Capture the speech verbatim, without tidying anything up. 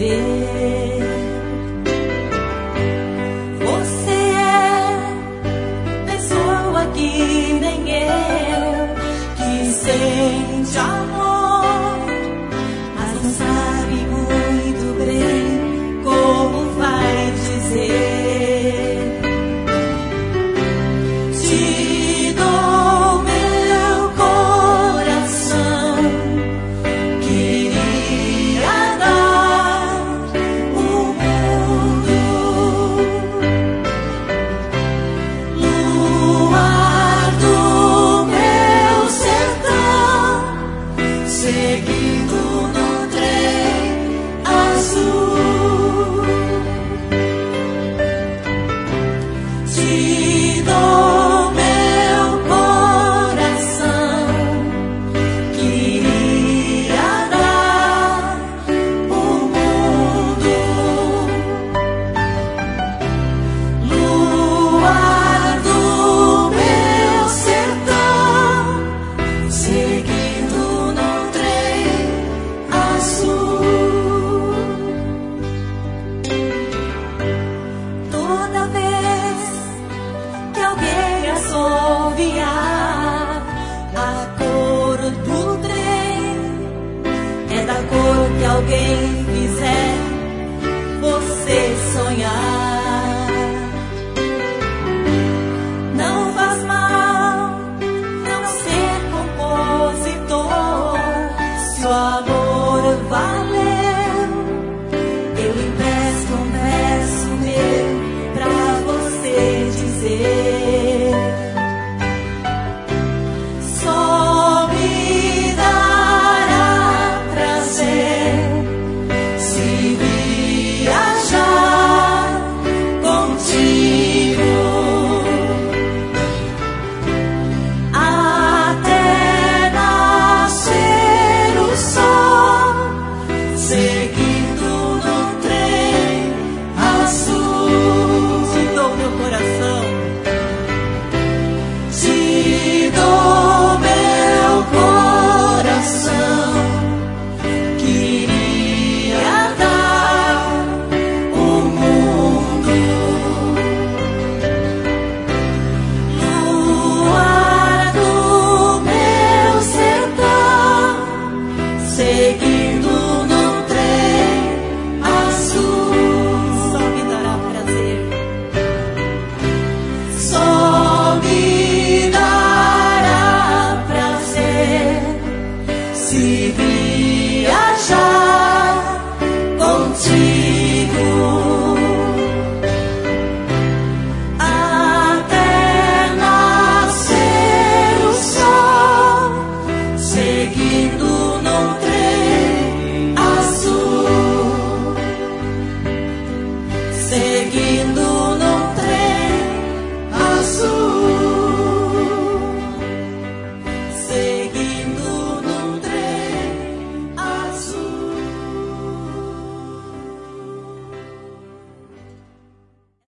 viver. Você é pessoa que nem eu, que sente amor, mas não sabe muito bem como vai dizer. Te dou meu coração, queria dar o mundo. Luar do meu sertão, seguindo no trem azul. Te dou meu coração, queria dar o mundo. Luar do meu sertão, seguindo no trem azul. Toda vez que alguém assoviar, a cor do trem é da cor que alguém